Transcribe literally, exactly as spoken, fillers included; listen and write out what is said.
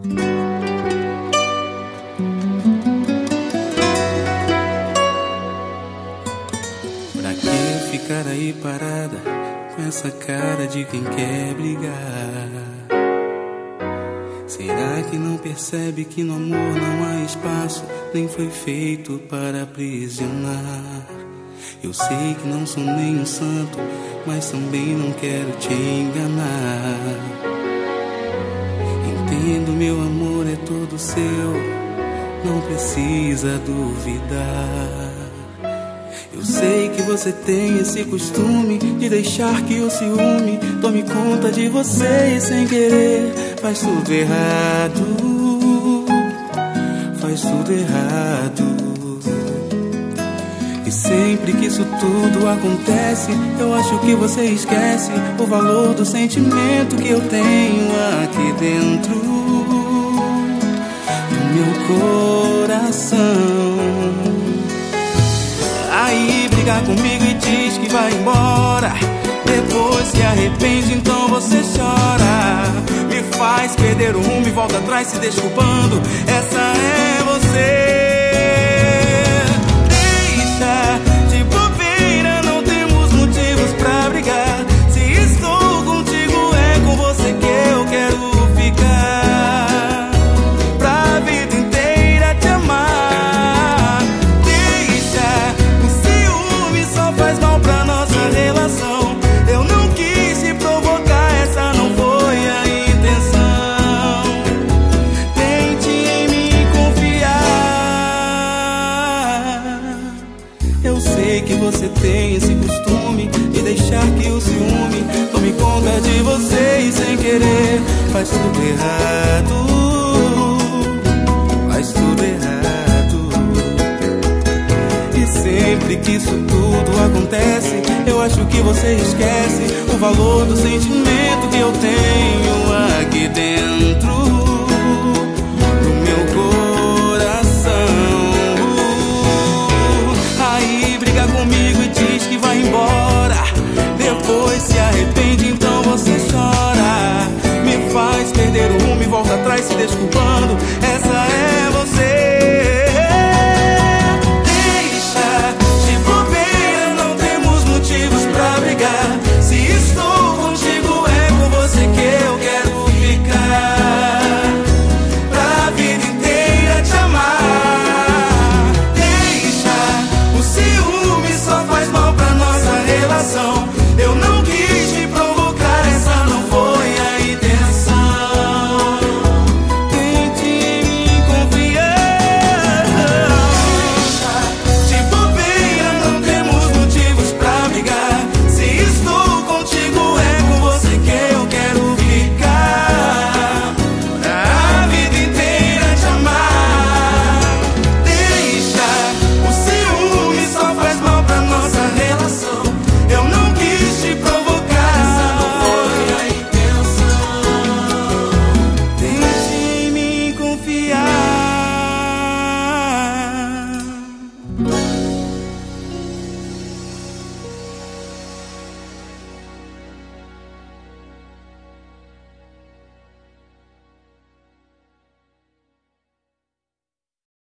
Pra que ficar aí parada com essa cara de quem quer brigar? Será que não percebe que no amor não há espaço, nem foi feito para aprisionar? Eu sei que não sou nem um santo, mas também não quero te enganar. Entendo, meu amor é todo seu, não precisa duvidar. Eu sei que você tem esse costume de deixar que o ciúme tome conta de você e sem querer faz tudo errado, faz tudo errado. E sempre que isso tudo acontece, eu acho que você esquece o valor do sentimento que eu tenho aqui dentro do meu coração. Aí briga comigo e diz que vai embora, depois se arrepende, então você chora. Me faz perder o rumo e volta atrás se desculpando. Essa é você. Deixa de bobeira, não temos motivos pra brigar. Se estou contigo é com você que eu quero ficar, pra vida inteira te amar. Deixa, o ciúme só faz mal pra nossa relação. Eu não quis te provocar, essa não foi a intenção. Tente em mim confiar. Eu sei que você tem esse costume de deixar que o ciúme tome conta de você e sem querer faz tudo errado, faz tudo errado. E sempre que isso tudo acontece, eu acho que você esquece o valor do sentimento que eu tenho aqui dentro do meu coração. Aí briga comigo e diz que vai embora, depois se arrepende, então você chora. Me faz perder o rumo e volta atrás se desculpando. Essa é você.